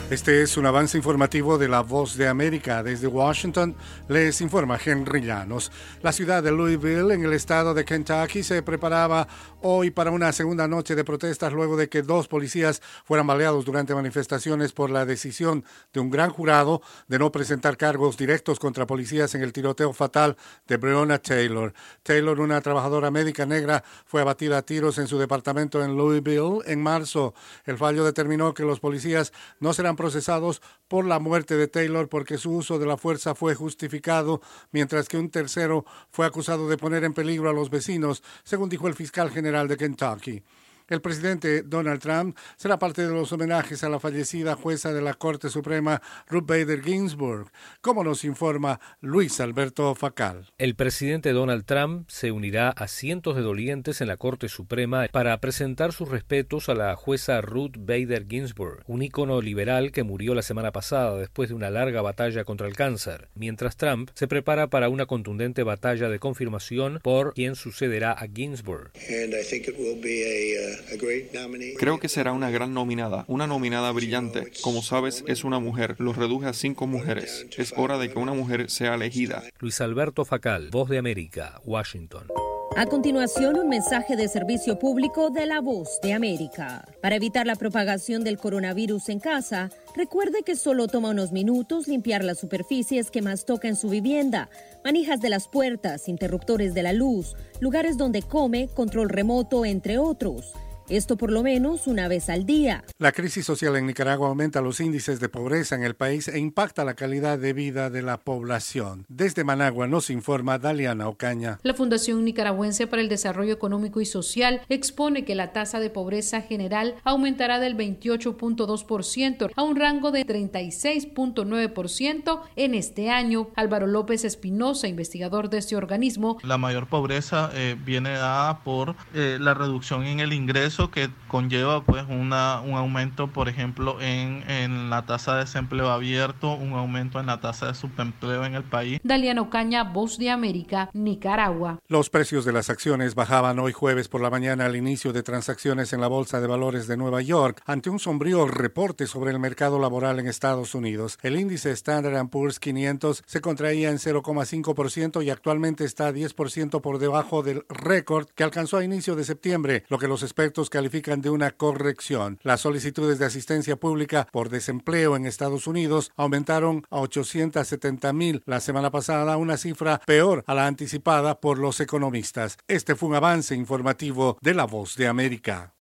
Este es un avance informativo de La Voz de América. Desde Washington les informa Henry Llanos. La ciudad de Louisville, en el estado de Kentucky, se preparaba hoy para una segunda noche de protestas luego de que 2 policías fueran baleados durante manifestaciones por la decisión de un gran jurado de no presentar cargos directos contra policías en el tiroteo fatal de Breonna Taylor. Taylor, una trabajadora médica negra, fue abatida a tiros en su departamento en Louisville en marzo. El fallo determinó que los policías no serán procesados por la muerte de Taylor porque su uso de la fuerza fue justificado, mientras que un tercero fue acusado de poner en peligro a los vecinos, según dijo el fiscal general de Kentucky. El presidente Donald Trump será parte de los homenajes a la fallecida jueza de la Corte Suprema, Ruth Bader Ginsburg, como nos informa Luis Alberto Facal. El presidente Donald Trump se unirá a cientos de dolientes en la Corte Suprema para presentar sus respetos a la jueza Ruth Bader Ginsburg, un ícono liberal que murió la semana pasada después de una larga batalla contra el cáncer, mientras Trump se prepara para una contundente batalla de confirmación por quien sucederá a Ginsburg. Creo que será una gran nominada, una nominada brillante. Como sabes, es una mujer. Los reduje a 5 mujeres. Es hora de que una mujer sea elegida. Luis Alberto Facal, Voz de América, Washington. A continuación, un mensaje de servicio público de La Voz de América. Para evitar la propagación del coronavirus en casa, recuerde que solo toma unos minutos limpiar las superficies que más toca en su vivienda, manijas de las puertas, interruptores de la luz, lugares donde come, control remoto, entre otros. Esto por lo menos una vez al día. La crisis social en Nicaragua aumenta los índices de pobreza en el país e impacta la calidad de vida de la población. Desde Managua nos informa Daliana Ocaña. La Fundación Nicaragüense para el Desarrollo Económico y Social expone que la tasa de pobreza general aumentará del 28.2% a un rango de 36.9% en este año. Álvaro López Espinosa, investigador de este organismo. La mayor pobreza viene dada por la reducción en el ingreso que conlleva pues un aumento, por ejemplo, en la tasa de desempleo abierto, un aumento en la tasa de subempleo en el país. Daliana Ocaña, Voz de América, Nicaragua. Los precios de las acciones bajaban hoy jueves por la mañana al inicio de transacciones en la Bolsa de Valores de Nueva York ante un sombrío reporte sobre el mercado laboral en Estados Unidos. El índice Standard & Poor's 500 se contraía en 0,5% y actualmente está 10% por debajo del récord que alcanzó a inicio de septiembre, lo que los expertos califican de una corrección. Las solicitudes de asistencia pública por desempleo en Estados Unidos aumentaron a 870,000 la semana pasada, una cifra peor a la anticipada por los economistas. Este fue un avance informativo de La Voz de América.